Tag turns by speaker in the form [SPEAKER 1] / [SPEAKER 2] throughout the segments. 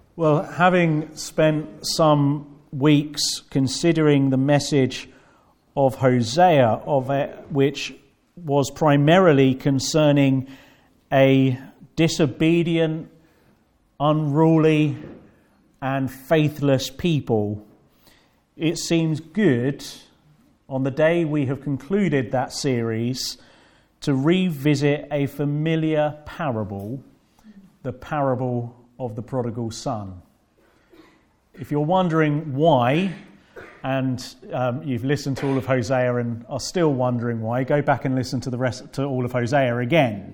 [SPEAKER 1] Well, having spent some weeks considering the message of Hosea, which was primarily concerning a disobedient, unruly, and faithless people, it seems good, on the day we have concluded that series, to revisit a familiar parable, the parable of the prodigal son. If you're wondering why, and you've listened to all of Hosea and are still wondering why, go back and listen to all of Hosea again.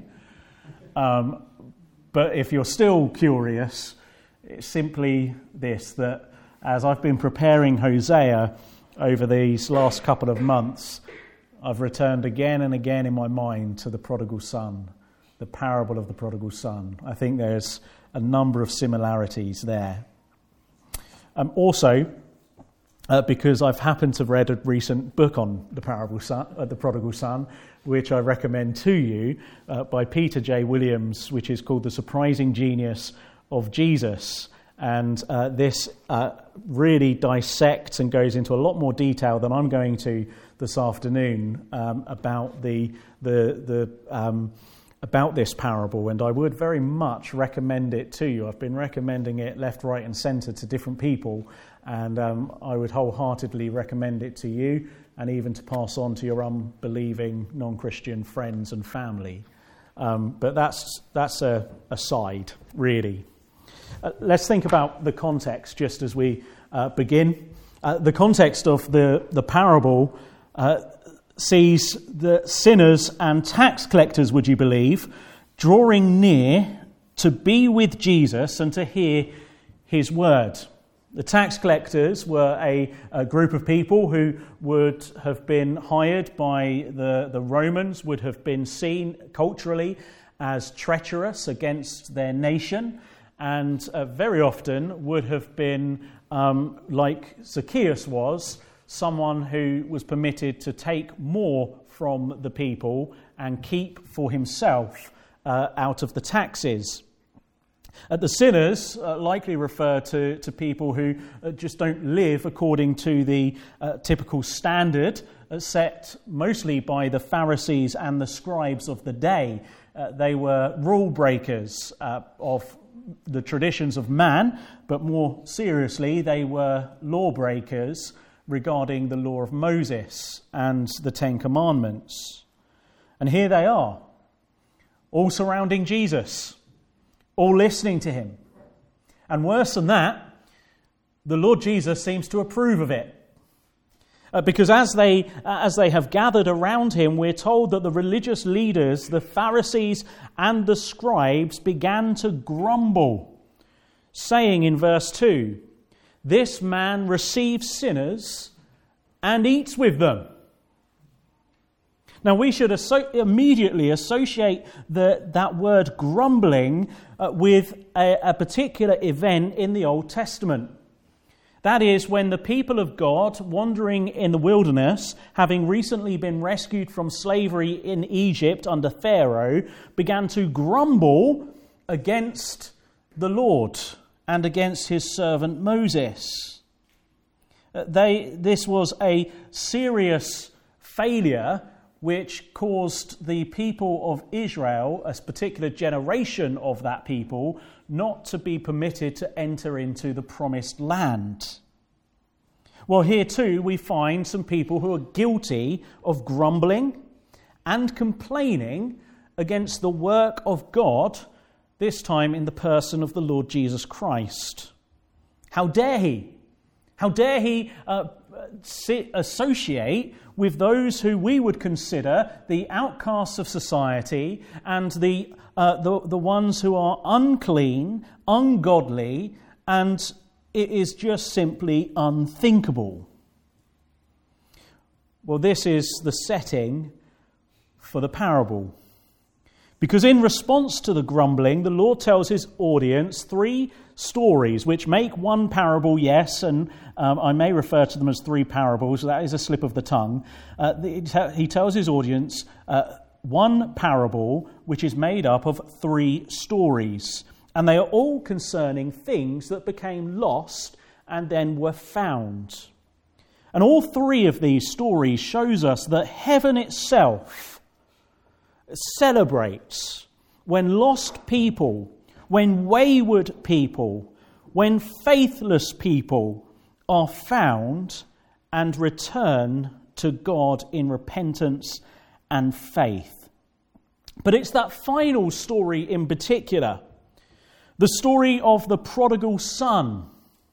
[SPEAKER 1] But if you're still curious, it's simply this, that as I've been preparing Hosea over these last couple of months, I've returned again and again in my mind to the prodigal son, the parable of the prodigal son. I think there's a number of similarities there. Also, because I've happened to have read a recent book on the prodigal son, which I recommend to you, by Peter J. Williams, which is called The Surprising Genius of Jesus. And this really dissects and goes into a lot more detail than I'm going to this afternoon about about this parable, and I would very much recommend it to you. I've been recommending it left, right, and centre to different people, and I would wholeheartedly recommend it to you, and even to pass on to your unbelieving non-Christian friends and family. But that's a aside, really. Let's think about the context just as we begin. The context of the parable sees the sinners and tax collectors, would you believe, drawing near to be with Jesus and to hear his word. The tax collectors were a group of people who would have been hired by the Romans, would have been seen culturally as treacherous against their nation, and very often would have been, like Zacchaeus was, someone who was permitted to take more from the people and keep for himself out of the taxes. The sinners likely refer to people who just don't live according to the typical standard set mostly by the Pharisees and the scribes of the day. They were rule breakers of the traditions of man, but more seriously, they were lawbreakers regarding the law of Moses and the Ten Commandments. And here they are, all surrounding Jesus, all listening to him. And worse than that, the Lord Jesus seems to approve of it. Because as they have gathered around him, we're told that the religious leaders, the Pharisees and the scribes, began to grumble, saying in verse 2, "This man receives sinners and eats with them." Now we should immediately associate that word grumbling with a particular event in the Old Testament. That is when the people of God, wandering in the wilderness, having recently been rescued from slavery in Egypt under Pharaoh, began to grumble against the Lord and against his servant Moses. This was a serious failure which caused the people of Israel, a particular generation of that people, not to be permitted to enter into the promised land. Well, here too we find some people who are guilty of grumbling and complaining against the work of God, this time in the person of the Lord Jesus Christ. How dare he? How dare he associate with those who we would consider the outcasts of society and the ones who are unclean, ungodly, and it is just simply unthinkable. Well, this is the setting for the parable. Because in response to the grumbling, the Lord tells his audience three stories which make one parable, yes, and I may refer to them as three parables. That is a slip of the tongue. He tells his audience one parable which is made up of three stories. And they are all concerning things that became lost and then were found. And all three of these stories shows us that heaven itself celebrates when lost people, when wayward people, when faithless people are found and return to God in repentance and faith. But it's that final story in particular, the story of the prodigal son.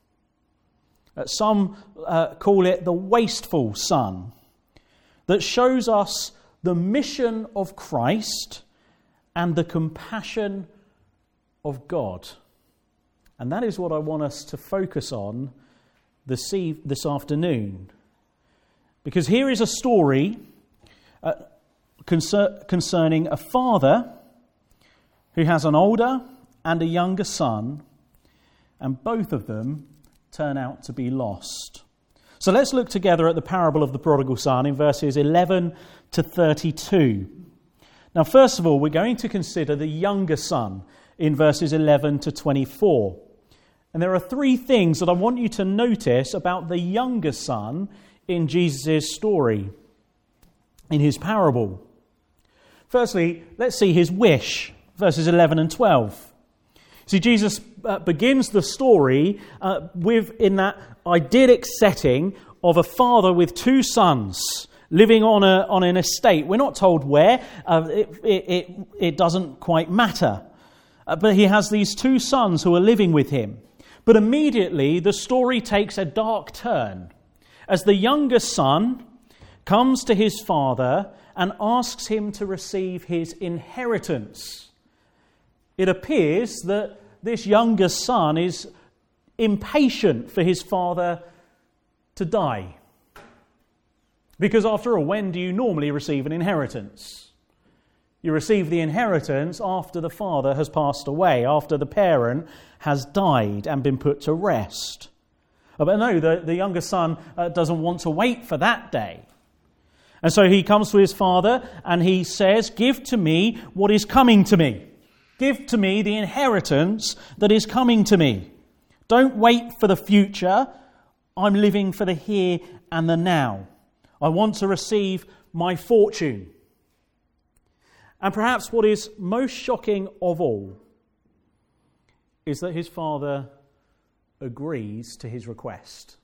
[SPEAKER 1] Some call it the wasteful son, that shows us the mission of Christ and the compassion of God. And that is what I want us to focus on this afternoon. Because here is a story concerning a father who has an older and a younger son, and both of them turn out to be lost. So let's look together at the parable of the prodigal son in verses 11 to 32. Now, first of all, we're going to consider the younger son in verses 11 to 24. And there are three things that I want you to notice about the younger son in Jesus' story, in his parable. Firstly, let's see his wish, verses 11 and 12. See, Jesus begins the story in that idyllic setting of a father with two sons living on an estate. We're not told where. It doesn't quite matter. But he has these two sons who are living with him. But immediately the story takes a dark turn as the younger son comes to his father and asks him to receive his inheritance. It appears that this younger son is impatient for his father to die. Because after all, when do you normally receive an inheritance? You receive the inheritance after the father has passed away, after the parent has died and been put to rest. But no, the younger son doesn't want to wait for that day. And so he comes to his father and he says, "Give to me what is coming to me. Give to me the inheritance that is coming to me. Don't wait for the future. I'm living for the here and the now. I want to receive my fortune." And perhaps what is most shocking of all is that his father agrees to his request.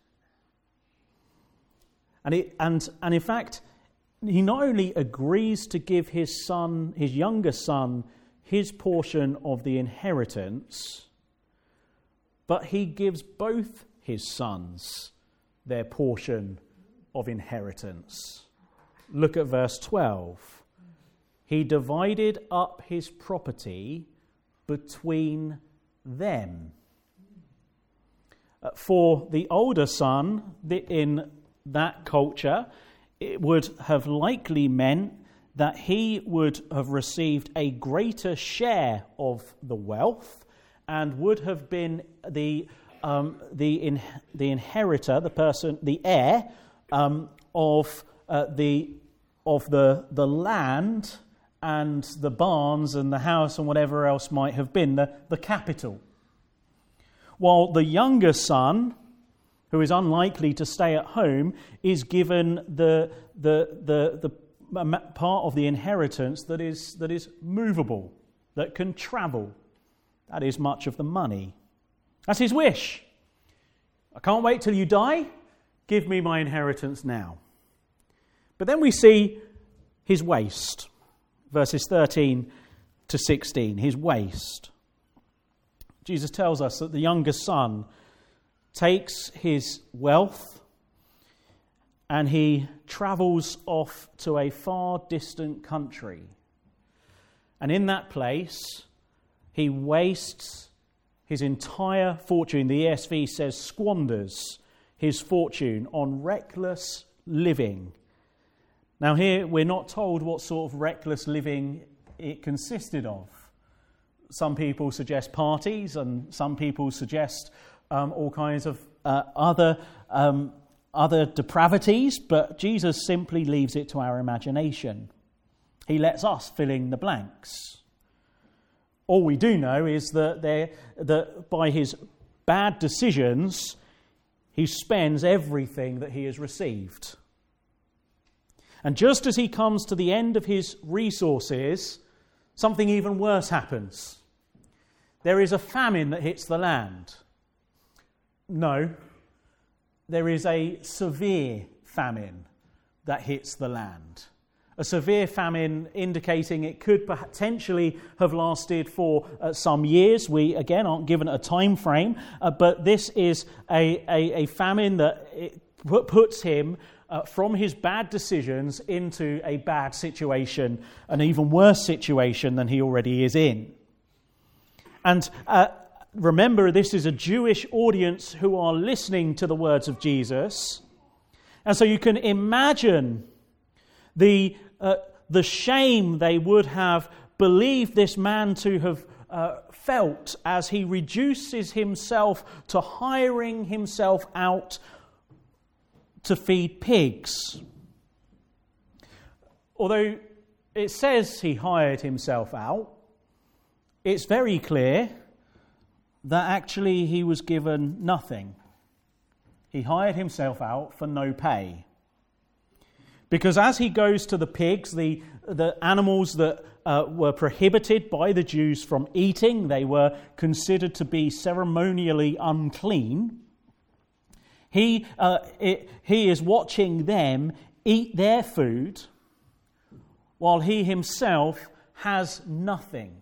[SPEAKER 1] And in fact, he not only agrees to give his younger son, his portion of the inheritance, but he gives both his sons their portion of inheritance. Look at verse 12. He divided up his property between them. For the older son, in that culture, it would have likely meant that he would have received a greater share of the wealth and would have been the inheritor, the heir of the land and the barns and the house and whatever else might have been, the capital. While the younger son, who is unlikely to stay at home, is given the part of the inheritance that is movable, that can travel. That is much of the money. That's his wish. I can't wait till you die. Give me my inheritance now. But then we see his waste. Verses 13 to 16, his waste. Jesus tells us that the younger son takes his wealth and he travels off to a far distant country. And in that place, he wastes his entire fortune. The ESV says squanders his fortune on reckless living. Now here, we're not told what sort of reckless living it consisted of. Some people suggest parties, and some people suggest all kinds of other depravities, but Jesus simply leaves it to our imagination. He lets us fill in the blanks. All we do know is that by his bad decisions, he spends everything that he has received. And just as he comes to the end of his resources, something even worse happens. There is a famine that hits the land. No, there is a severe famine that hits the land. A severe famine indicating it could potentially have lasted for some years. We, again, aren't given a time frame, but this is a famine that puts him from his bad decisions into a bad situation, an even worse situation than he already is in. And remember, this is a Jewish audience who are listening to the words of Jesus. And so you can imagine the shame they would have believed this man to have felt as he reduces himself to hiring himself out to feed pigs. Although it says he hired himself out, it's very clear that actually he was given nothing. He hired himself out for no pay. Because as he goes to the pigs, the animals that were prohibited by the Jews from eating, they were considered to be ceremonially unclean. He is watching them eat their food while he himself has nothing.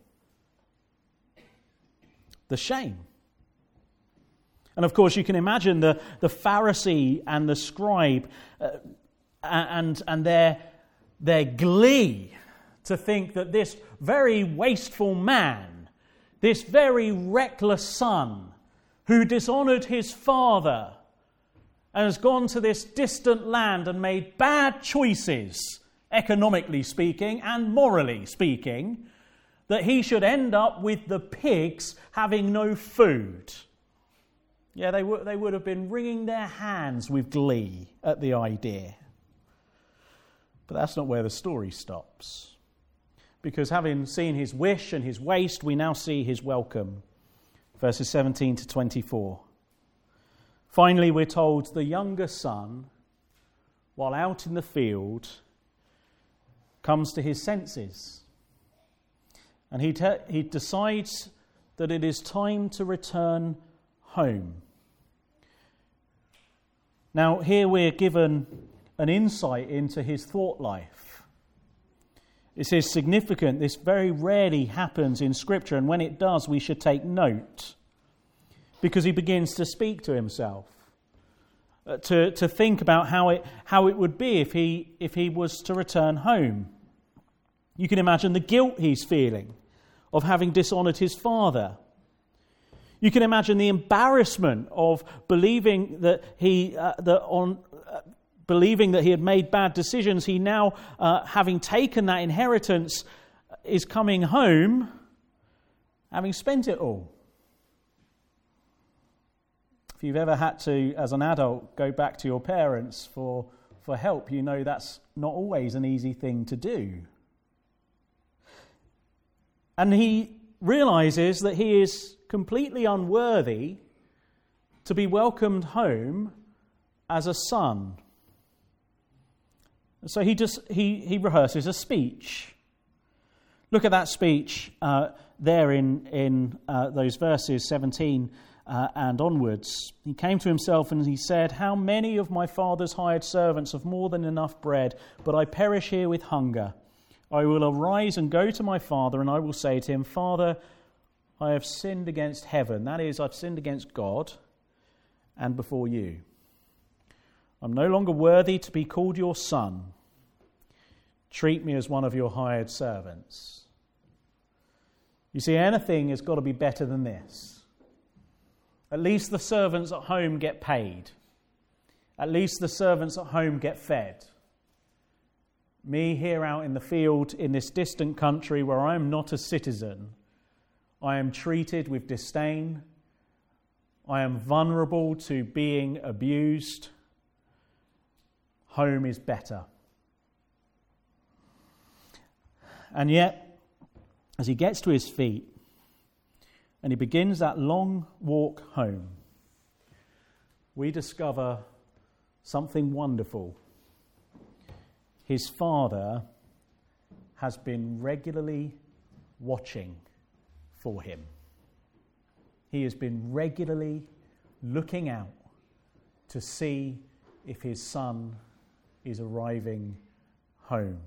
[SPEAKER 1] The shame. And of course you can imagine the Pharisee and the scribe and their glee to think that this very wasteful man, this very reckless son who dishonoured his father and has gone to this distant land and made bad choices, economically speaking and morally speaking, that he should end up with the pigs having no food. Yeah, they would have been wringing their hands with glee at the idea. But that's not where the story stops. Because having seen his wish and his waste, we now see his welcome. Verses 17 to 24. Finally, we're told the younger son, while out in the field, comes to his senses. And he decides that it is time to return home. Now, here we're given an insight into his thought life. This is significant. This very rarely happens in Scripture, and when it does, we should take note. Because he begins to speak to himself, to think about how it would be if he was to return home. You can imagine the guilt he's feeling of having dishonoured his father. You can imagine the embarrassment of believing that he had made bad decisions. He now, having taken that inheritance, is coming home, having spent it all. If you've ever had to, as an adult, go back to your parents for help, you know that's not always an easy thing to do. And he realizes that he is completely unworthy to be welcomed home as a son. So he rehearses a speech. Look at that speech there in those verses 17 and onwards. He came to himself and he said, "How many of my father's hired servants have more than enough bread, but I perish here with hunger? I will arise and go to my father, and I will say to him, Father, I have sinned against heaven." That is, I've sinned against God and before you. "I'm no longer worthy to be called your son. Treat me as one of your hired servants." You see, anything has got to be better than this. At least the servants at home get paid. At least the servants at home get fed. Me here out in the field in this distant country where I am not a citizen, I am treated with disdain. I am vulnerable to being abused. Home is better. And yet, as he gets to his feet, and he begins that long walk home, we discover something wonderful. His father has been regularly watching for him. He has been regularly looking out to see if his son is arriving home.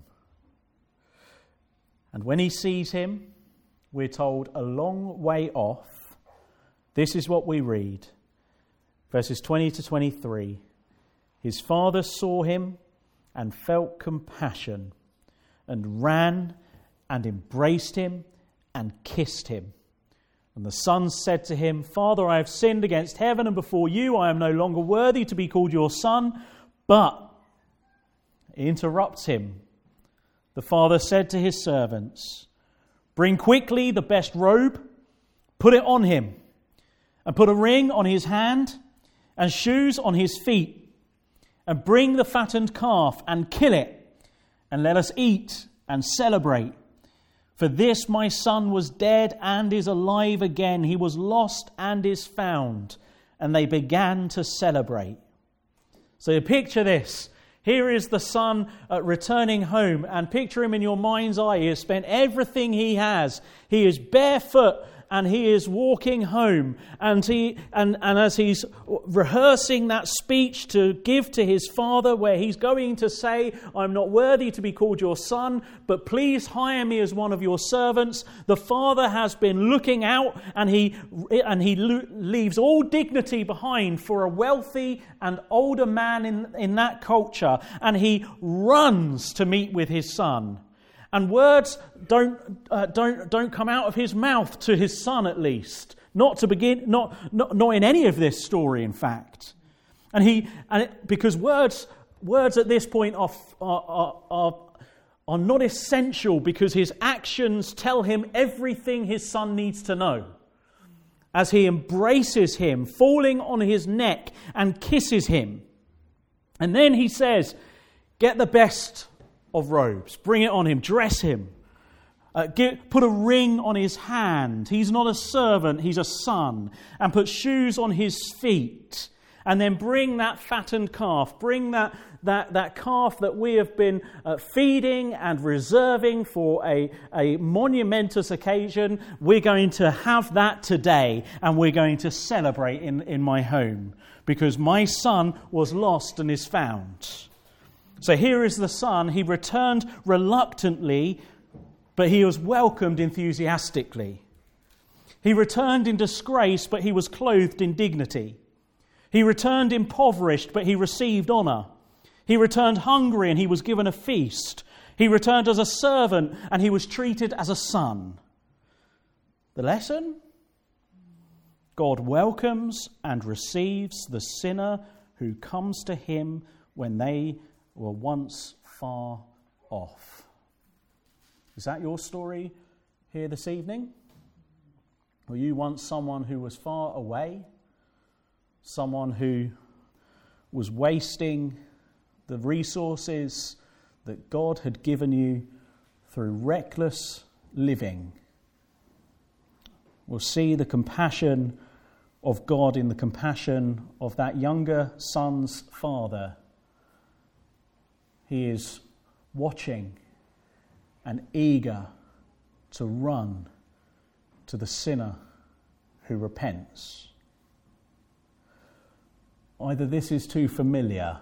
[SPEAKER 1] And when he sees him, we're told a long way off, this is what we read. Verses 20 to 23. His father saw him and felt compassion and ran and embraced him and kissed him. And the son said to him, Father, I have sinned against heaven and before you. I am no longer worthy to be called your son. But, he interrupts him. The father said to his servants, bring quickly the best robe, put it on him, and put a ring on his hand and shoes on his feet, and bring the fattened calf and kill it, and let us eat and celebrate. For this my son was dead and is alive again. He was lost and is found. And they began to celebrate. So you picture this. Here is the son returning home, and picture him in your mind's eye. He has spent everything he has. He is barefoot and he is walking home. And as he's rehearsing that speech to give to his father, where he's going to say, I'm not worthy to be called your son, but please hire me as one of your servants. The father has been looking out, and he leaves all dignity behind for a wealthy and older man in that culture, and he runs to meet with his son. And words don't come out of his mouth to his son, at least. Not to begin, not in any of this story, in fact. Because words at this point are not essential, because his actions tell him everything his son needs to know. As he embraces him, falling on his neck and kisses him. And then he says, get the best of robes, bring it on him, dress him, put a ring on his hand. He's not a servant, he's a son. And put shoes on his feet. And then bring that fattened calf, bring that calf that we have been feeding and reserving for a monumentous occasion. We're going to have that today, and we're going to celebrate in my home, because my son was lost and is found. So here is the son. He returned reluctantly, but he was welcomed enthusiastically. He returned in disgrace, but he was clothed in dignity. He returned impoverished, but he received honour. He returned hungry, and he was given a feast. He returned as a servant, and he was treated as a son. The lesson? God welcomes and receives the sinner who comes to him when they were once far off. Is that your story here this evening? Were you once someone who was far away? Someone who was wasting the resources that God had given you through reckless living? We'll see the compassion of God in the compassion of that younger son's father. He is watching and eager to run to the sinner who repents. Either this is too familiar,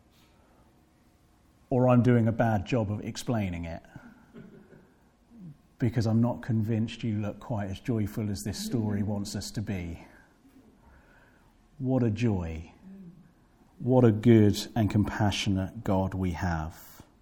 [SPEAKER 1] or I'm doing a bad job of explaining it, because I'm not convinced you look quite as joyful as this story wants us to be. What a joy. What a good and compassionate God we have.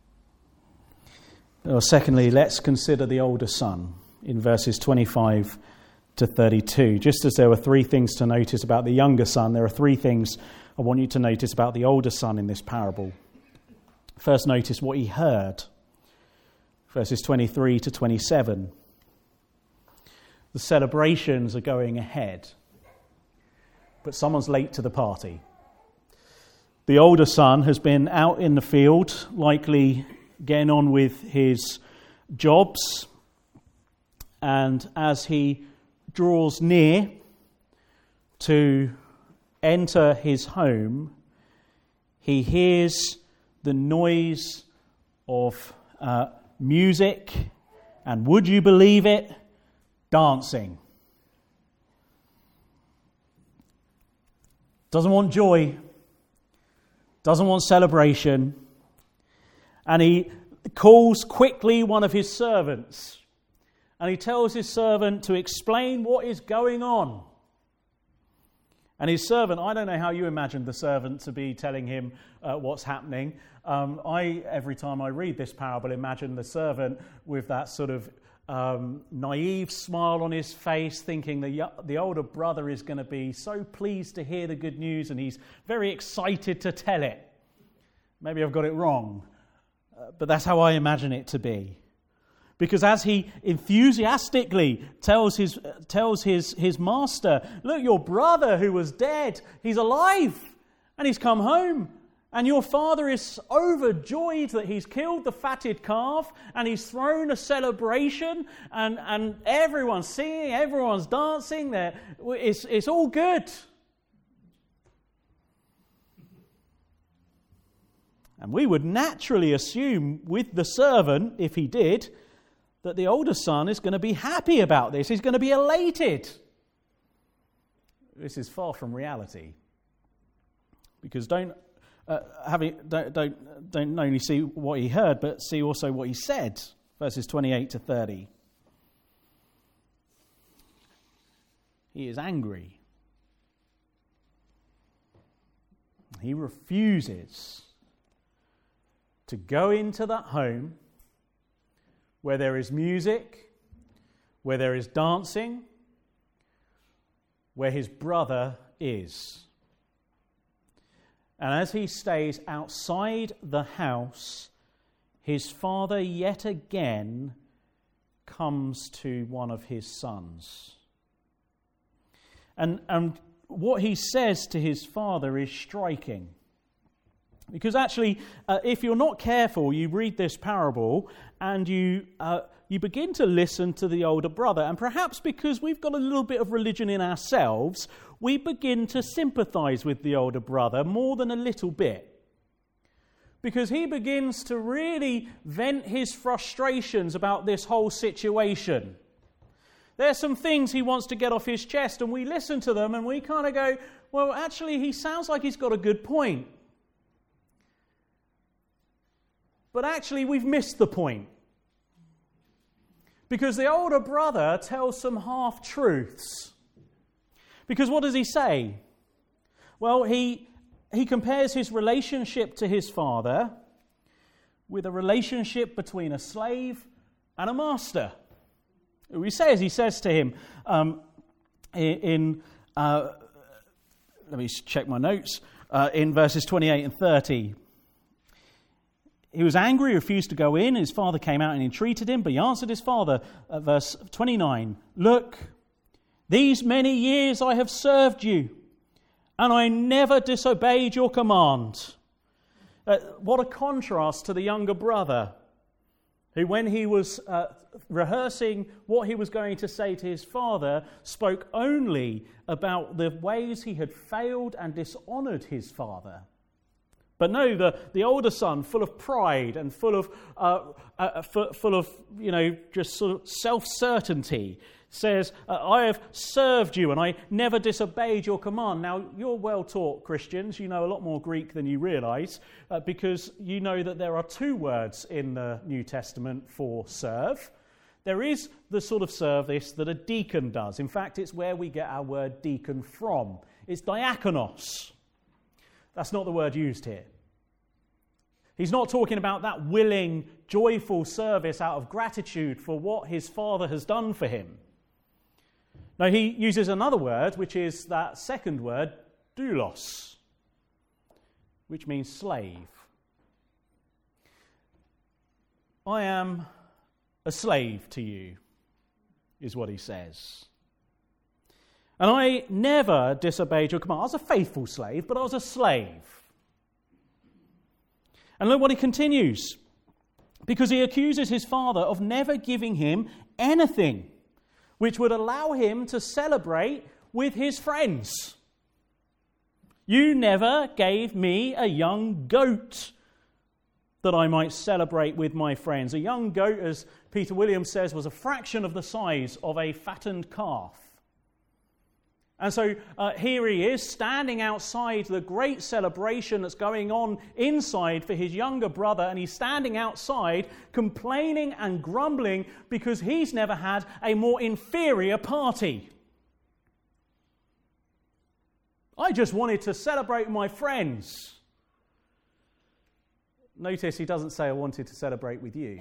[SPEAKER 1] Well, secondly, let's consider the older son in verses 25 to 32. Just as there were three things to notice about the younger son, there are three things I want you to notice about the older son in this parable. First, notice what he heard. Verses 23 to 27. The celebrations are going ahead, but someone's late to the party. The older son has been out in the field, likely getting on with his jobs, and as he draws near to enter his home, he hears the noise of music and, would you believe it, dancing. Doesn't want joy, doesn't want celebration, and he calls quickly one of his servants, and he tells his servant to explain what is going on. And his servant, I don't know how you imagined the servant to be telling him what's happening. Every time I read this parable, imagine the servant with that sort of naive smile on his face, thinking the older brother is going to be so pleased to hear the good news, and he's very excited to tell it. Maybe I've got it wrong, but that's how I imagine it to be. Because as he enthusiastically tells his master, look, your brother who was dead, he's alive and he's come home. And your father is overjoyed that he's killed the fatted calf and he's thrown a celebration and everyone's singing, everyone's dancing. It's all good. And we would naturally assume with the servant, if he did, that the older son is going to be happy about this. He's going to be elated. This is far from reality. Because don't only see what he heard, but see also what he said. Verses 28 to 30. He is angry. He refuses to go into that home where there is music, where there is dancing, where his brother is. And as he stays outside the house, his father yet again comes to one of his sons. And what he says to his father is striking. Because actually, if you're not careful, you read this parable and you begin to listen to the older brother. And perhaps because we've got a little bit of religion in ourselves, we begin to sympathize with the older brother more than a little bit. Because he begins to really vent his frustrations about this whole situation. There's some things he wants to get off his chest, and we listen to them and we kind of go, well, actually, he sounds like he's got a good point. But actually, we've missed the point. Because the older brother tells some half-truths. Because what does he say? Well, he compares his relationship to his father with a relationship between a slave and a master. He says to him let me check my notes, in verses 28 and 30. He was angry, refused to go in. His father came out and entreated him, but he answered his father, verse 29, look, these many years I have served you, and I never disobeyed your command. What a contrast to the younger brother, who when he was rehearsing what he was going to say to his father, spoke only about the ways he had failed and dishonoured his father. But no, the older son, full of pride and full of just sort of self-certainty, says, I have served you and I never disobeyed your command. Now, you're well-taught Christians. You know a lot more Greek than you realise, because you know that there are two words in the New Testament for serve. There is the sort of service that a deacon does. In fact, it's where we get our word deacon from. It's diakonos. That's not the word used here. He's not talking about that willing, joyful service out of gratitude for what his father has done for him. No, he uses another word, which is that second word, doulos, which means slave. I am a slave to you, is what he says. And I never disobeyed your command. I was a faithful slave, but I was a slave. And look what he continues. Because he accuses his father of never giving him anything
[SPEAKER 2] which would allow him to celebrate with his friends. You never gave me a young goat that I might celebrate with my friends. A young goat, as Peter Williams says, was a fraction of the size of a fattened calf. And so here he is, standing outside the great celebration that's going on inside for his younger brother, and he's standing outside complaining and grumbling because he's never had a more inferior party. I just wanted to celebrate with my friends. Notice he doesn't say, I wanted to celebrate with you.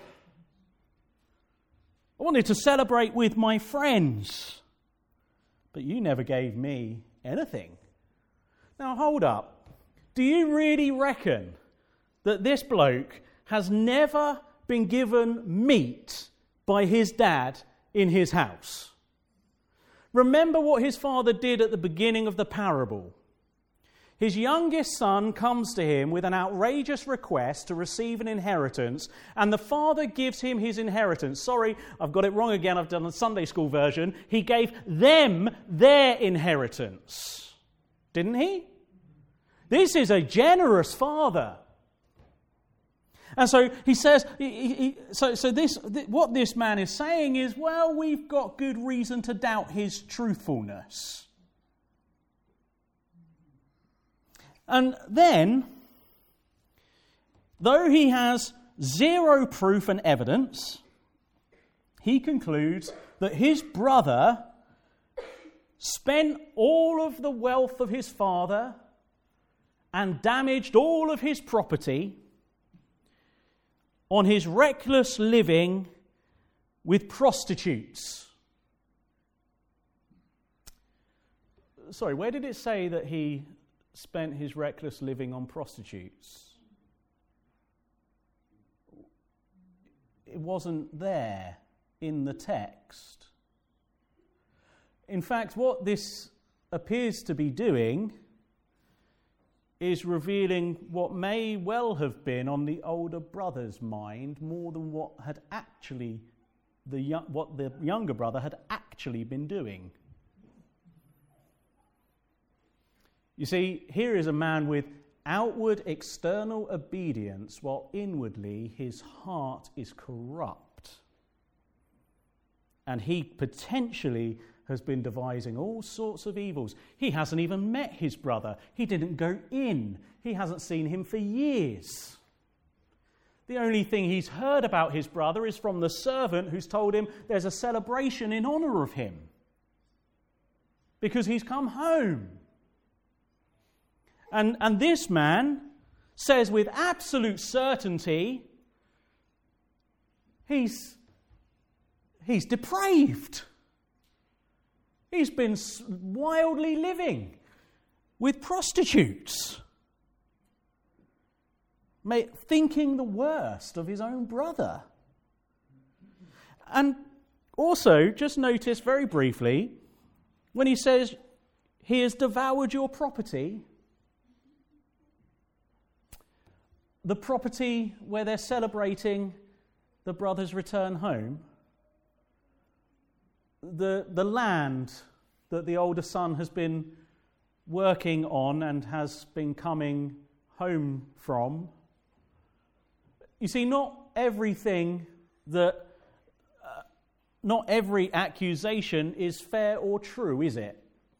[SPEAKER 2] I wanted to celebrate with my friends. But you never gave me anything. Now hold up. Do you really reckon that this bloke has never been given meat by his dad in his house? Remember what his father did at the beginning of the parable. His youngest son comes to him with an outrageous request to receive an inheritance, and the father gives him his inheritance. Sorry, I've got it wrong again. I've done the Sunday school version. He gave them their inheritance. Didn't he? This is a generous father. And so he says, what this man is saying is, well, we've got good reason to doubt his truthfulness. And then, though he has zero proof and evidence, he concludes that his brother spent all of the wealth of his father and damaged all of his property on his reckless living with prostitutes. Sorry, where did it say that he spent his reckless living on prostitutes? It wasn't there in the text. In fact, what this appears to be doing is revealing what may well have been on the older brother's mind more than what the younger brother had actually been doing. You see, here is a man with outward external obedience, while inwardly his heart is corrupt. And he potentially has been devising all sorts of evils. He hasn't even met his brother. He didn't go in. He hasn't seen him for years. The only thing he's heard about his brother is from the servant who's told him there's a celebration in honor of him because he's come home. And this man says with absolute certainty, he's depraved. He's been wildly living with prostitutes, thinking the worst of his own brother. And also, just notice very briefly, when he says, he has devoured your property, the property where they're celebrating the brother's return home, the land that the older son has been working on and has been coming home from. You see, not every accusation is fair or true, is it?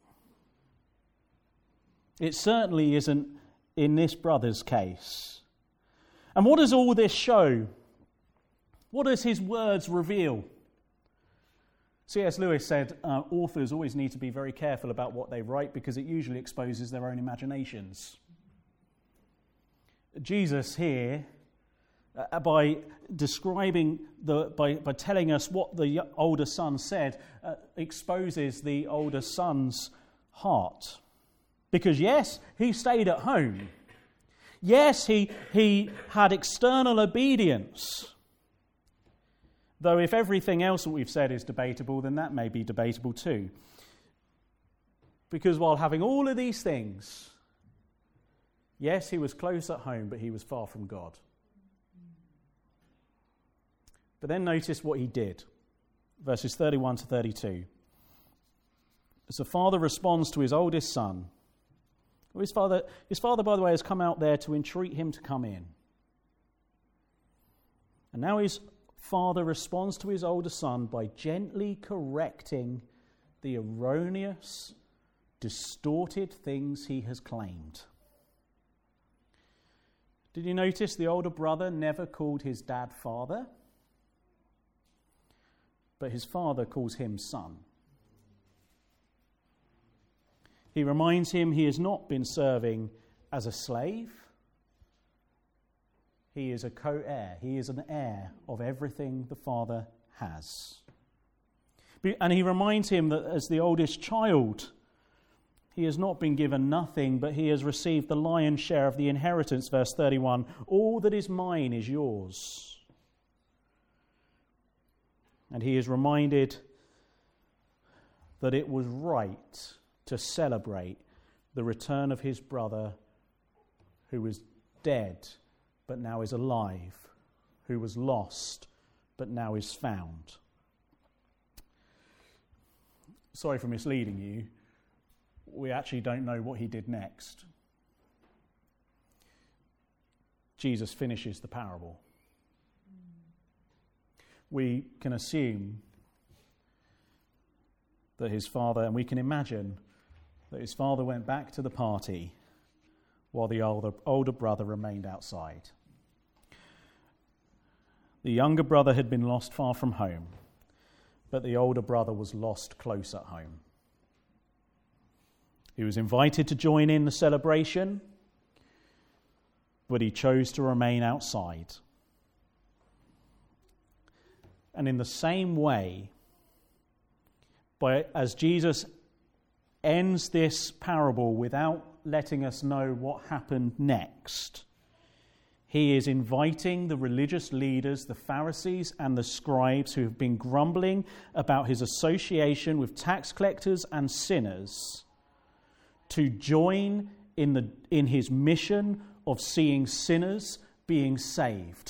[SPEAKER 2] It certainly isn't in this brother's case. And what does all this show? What does his words reveal? C.S. Lewis said authors always need to be very careful about what they write because it usually exposes their own imaginations. Jesus here, by describing, by telling us what the older son said, exposes the older son's heart. Because yes, he stayed at home. Yes, he had external obedience. Though if everything else that we've said is debatable, then that may be debatable too. Because while having all of these things, yes, he was close at home, but he was far from God. But then notice what he did. verses 31 to 32. As the father responds to his oldest son, his father, by the way, has come out there to entreat him to come in. And now his father responds to his older son by gently correcting the erroneous, distorted things he has claimed. Did you notice the older brother never called his dad father? But his father calls him son. He reminds him he has not been serving as a slave. He is a co-heir. He is an heir of everything the father has. And he reminds him that as the oldest child, he has not been given nothing, but he has received the lion's share of the inheritance. Verse 31, all that is mine is yours. And he is reminded that it was right to celebrate the return of his brother who was dead but now is alive, who was lost but now is found. Sorry for misleading you. We actually don't know what he did next. Jesus finishes the parable. We can assume that his father, and we can imagine that his father went back to the party while the older brother remained outside. The younger brother had been lost far from home, but the older brother was lost close at home. He was invited to join in the celebration, but he chose to remain outside. And in the same way, as Jesus ends this parable without letting us know what happened next, he is inviting the religious leaders, the Pharisees and the scribes who have been grumbling about his association with tax collectors and sinners to join in his mission of seeing sinners being saved.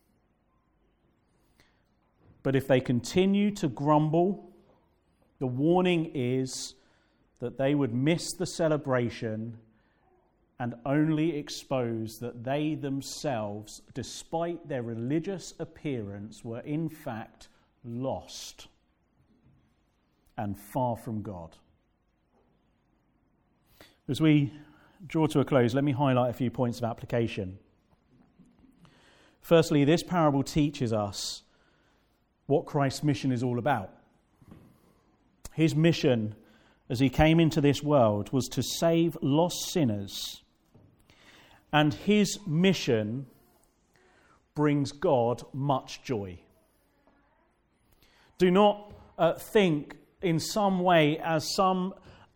[SPEAKER 2] But if they continue to grumble, the warning is that they would miss the celebration and only expose that they themselves, despite their religious appearance, were in fact lost and far from God. As we draw to a close, let me highlight a few points of application. Firstly, this parable teaches us what Christ's mission is all about. His mission as he came into this world was to save lost sinners. And his mission brings God much joy. Do not think in some way as some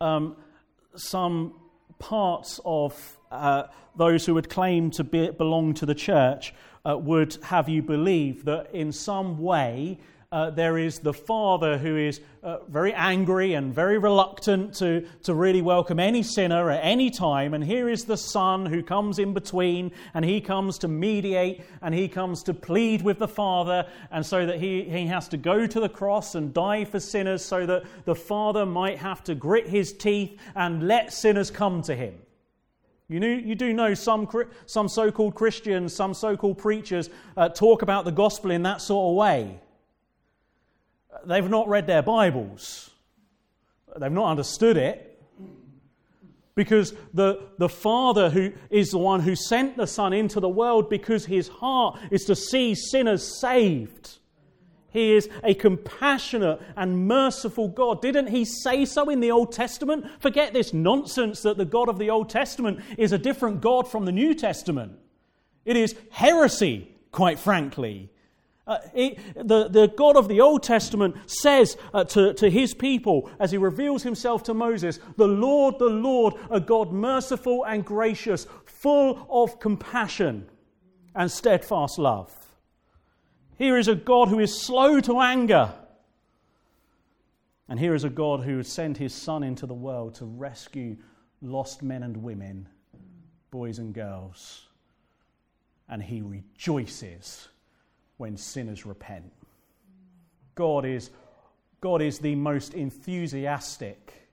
[SPEAKER 2] parts of those who would claim to belong to the church would have you believe that in some way there is the father who is very angry and very reluctant to really welcome any sinner at any time, and here is the son who comes in between, and he comes to mediate, and he comes to plead with the father, and so that he has to go to the cross and die for sinners so that the father might have to grit his teeth and let sinners come to him. You do know some so-called Christians, some so-called preachers talk about the gospel in that sort of way. They've not read their Bibles. They've not understood it. Because the Father who is the one who sent the Son into the world because his heart is to see sinners saved. He is a compassionate and merciful God. Didn't he say so in the Old Testament? Forget this nonsense that the God of the Old Testament is a different God from the New Testament. It is heresy, quite frankly. The God of the Old Testament says to his people, as he reveals himself to Moses, the Lord, a God merciful and gracious, full of compassion and steadfast love. Here is a God who is slow to anger. And here is a God who has sent his Son into the world to rescue lost men and women, boys and girls. And he rejoices when sinners repent. God is God is the most enthusiastic,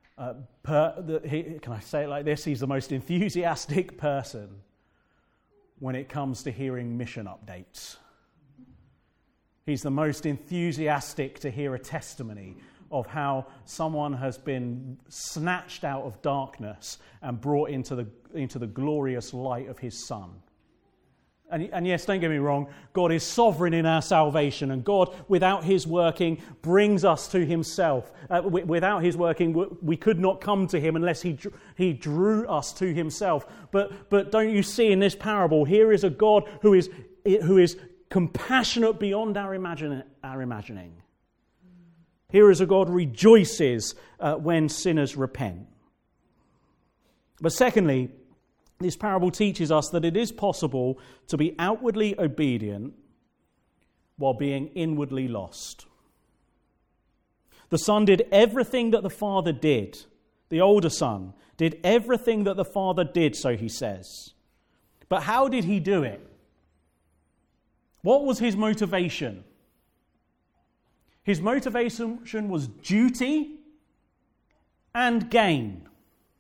[SPEAKER 2] can I say it like this? He's the most enthusiastic person when it comes to hearing mission updates. He's the most enthusiastic to hear a testimony of how someone has been snatched out of darkness and brought into the glorious light of his Son. And yes, don't get me wrong, God is sovereign in our salvation, and God, without his working, brings us to himself. Without his working, we could not come to him unless he drew us to himself. But don't you see in this parable, here is a God who is compassionate beyond our imagining. Here is a God who rejoices when sinners repent. But secondly, this parable teaches us that it is possible to be outwardly obedient while being inwardly lost. The son did everything that the father did. The older son did everything that the father did, so he says. But how did he do it? What was his motivation? His motivation was duty and gain.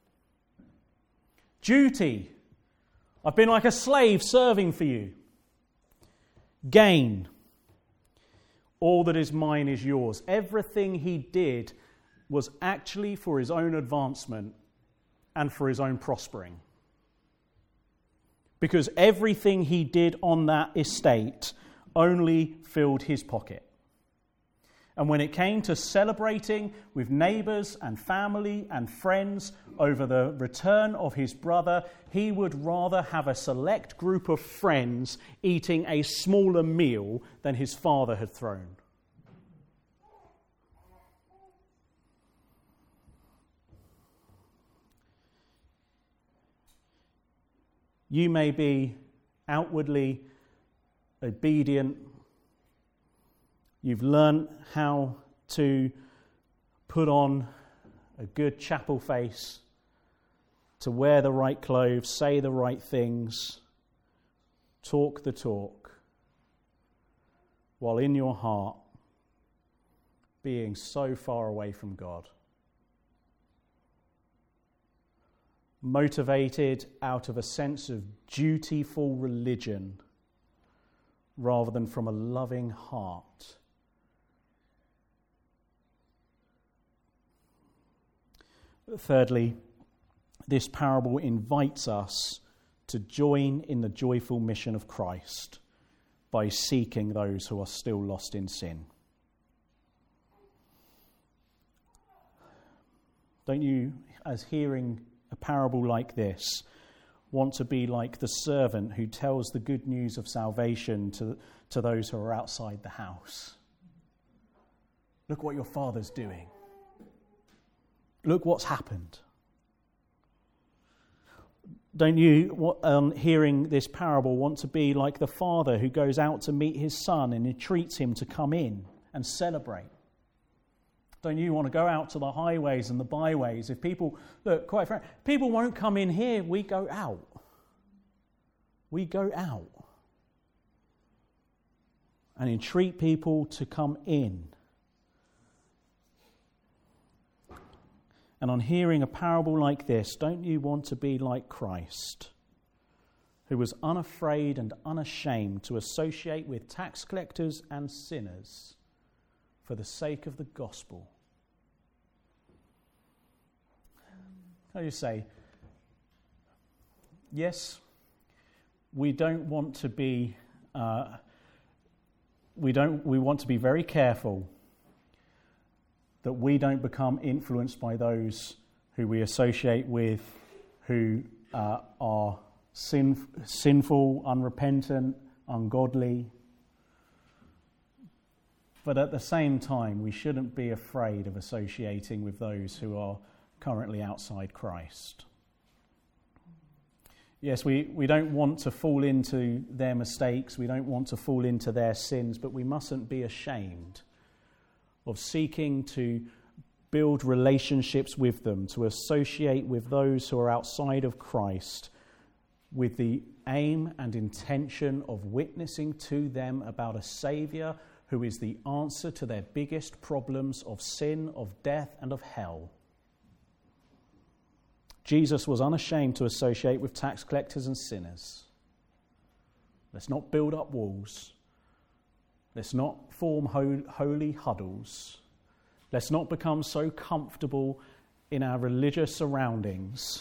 [SPEAKER 2] Duty. I've been like a slave serving for you. Gain. All that is mine is yours. Everything he did was actually for his own advancement and for his own prospering. Because everything he did on that estate only filled his pocket. And when it came to celebrating with neighbours and family and friends over the return of his brother, he would rather have a select group of friends eating a smaller meal than his father had thrown. You may be outwardly obedient. You've learned how to put on a good chapel face, to wear the right clothes, say the right things, talk the talk, while in your heart being so far away from God. Motivated out of a sense of dutiful religion rather than from a loving heart. Thirdly, this parable invites us to join in the joyful mission of Christ by seeking those who are still lost in sin. Don't you, as hearing a parable like this, want to be like the servant who tells the good news of salvation to those who are outside the house? Look what your father's doing. Look what's happened. Don't you, hearing this parable, want to be like the father who goes out to meet his son and entreats him to come in and celebrate? Don't you want to go out to the highways and the byways? If people, look, quite frankly, people won't come in here, we go out. We go out and entreat people to come in. And on hearing a parable like this, don't you want to be like Christ, who was unafraid and unashamed to associate with tax collectors and sinners for the sake of the gospel? How do you say, yes, we don't want to be, we want to be very careful that we don't become influenced by those who we associate with who are sinful, unrepentant, ungodly. But at the same time, we shouldn't be afraid of associating with those who are currently outside Christ. Yes, we don't want to fall into their mistakes, we don't want to fall into their sins, but we mustn't be ashamed of seeking to build relationships with them, to associate with those who are outside of Christ with the aim and intention of witnessing to them about a Saviour
[SPEAKER 1] who is the answer to their biggest problems of sin, of death, and of hell. Jesus was unashamed to associate with tax collectors and sinners. Let's not build up walls. Let's not form holy huddles. Let's not become so comfortable in our religious surroundings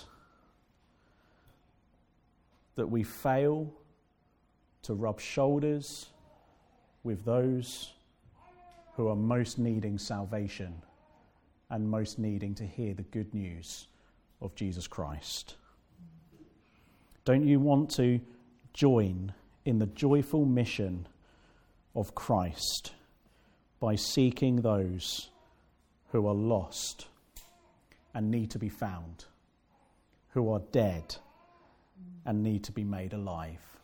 [SPEAKER 1] that we fail to rub shoulders with those who are most needing salvation and most needing to hear the good news of Jesus Christ. Don't you want to join in the joyful mission of Christ by seeking those who are lost and need to be found, who are dead and need to be made alive?